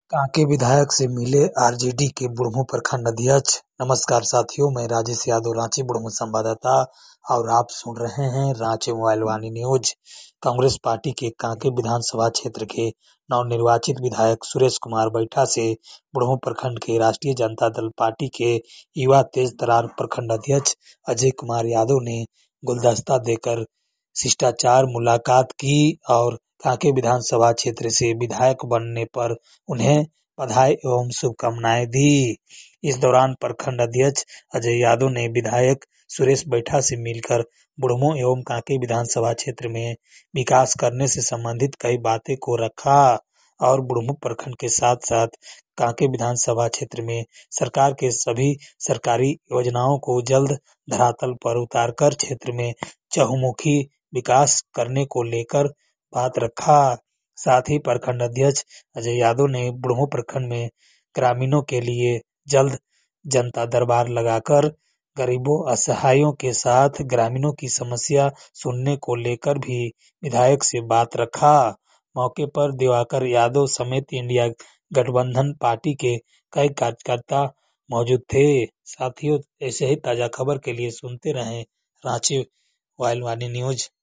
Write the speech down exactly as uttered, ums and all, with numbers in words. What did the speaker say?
कांके विधायक से मिले आरजेडी के बुढ़मू प्रखंड अध्यक्ष। नमस्कार साथियों, मैं राजेश यादव, रांची बुढ़मू संवाददाता, और आप सुन रहे हैं Ranchi mobile Vani news. Congress party के कांके विधानसभा क्षेत्र के नवनिर्वाचित विधायक सुरेश कुमार बैठा से बुढ़मू प्रखंड के राष्ट्रीय जनता दल पार्टी के युवा तेज तर्रार प्रखंड अध्यक्ष अजय कुमार यादव ने गुलदस्ता देकर शिष्टाचार मुलाकात की और कांके विधानसभा क्षेत्र से विधायक बनने पर उन्हें बधाई एवं शुभकामनाएं दी। इस दौरान प्रखंड अध्यक्ष अजय यादव ने विधायक सुरेश बैठा से मिलकर बुढ़मू एवं कांके विधानसभा क्षेत्र में विकास करने से संबंधित कई बातें को रखा और बुढ़मू प्रखंड के साथ साथ कांके विधानसभा क्षेत्र में सरकार के सभी सरकारी योजनाओं को जल्द धरातल पर उतारकर क्षेत्र में चहुमुखी विकास करने को लेकर बात रखा। साथ ही प्रखंड अध्यक्ष अजय यादव ने बुढ़मू प्रखंड में ग्रामीणों के लिए जल्द जनता दरबार लगाकर गरीबों असहायों के साथ ग्रामीणों की समस्या सुनने को लेकर भी विधायक से बात रखा। मौके पर दिवाकर यादव समेत इंडिया गठबंधन पार्टी के कई कार्यकर्ता मौजूद थे। साथियों, ऐसे ही ताजा खबर के लिए सुनते रहें रांची मोबाइल वाणी न्यूज।